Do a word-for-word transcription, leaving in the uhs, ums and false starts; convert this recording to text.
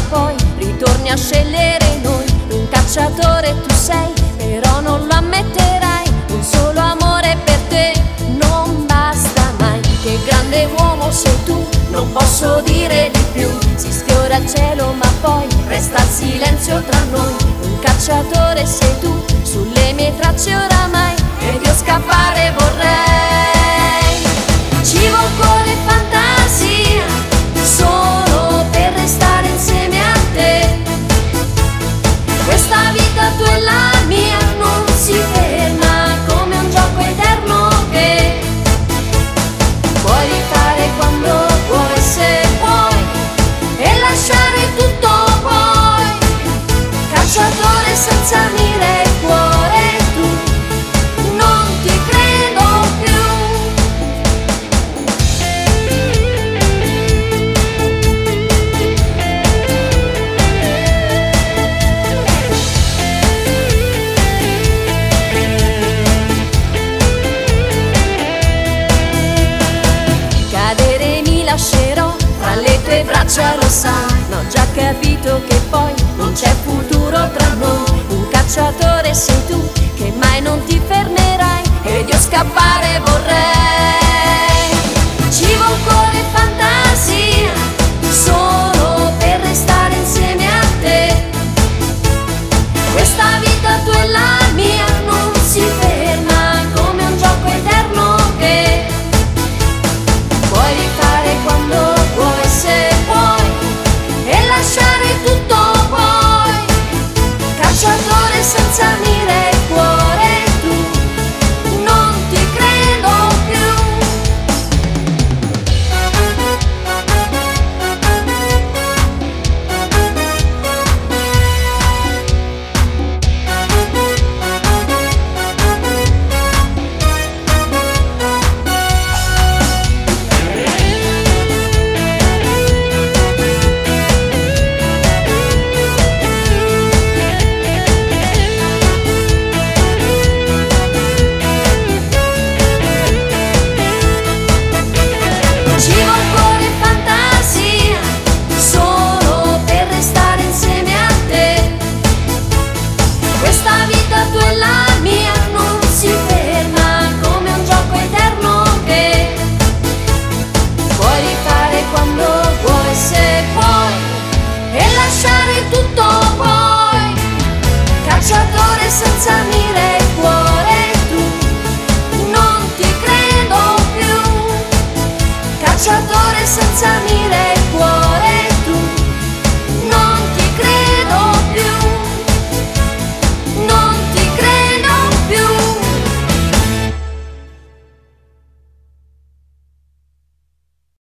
poi ritorni a scegliere noi. Un cacciatore tu sei, però non lo ammetterai. Un solo amore per te non basta mai. Che grande uomo sei tu, non posso dire di più. Si sfiora il cielo ma poi resta il silenzio tra noi. Un cacciatore sei tu, sulle mie tracce oramai, ed io scappare vorrei. Ci vuol cuore e fantasia, solo per restare insieme a te. Questa vita tu e la mia non si ferma, come un gioco eterno che puoi rifare quando vuoi, se vuoi, e lasciare tutto poi. Cacciatore senza mira e cuore, tu non ti credo più. Cadere mi lascerò tra le tue braccia, lo sai, ma ho già capito che poi non c'è futuro tra noi. Un cacciatore sei tu, che mai non ti fermerai, ed io scappare vorrei.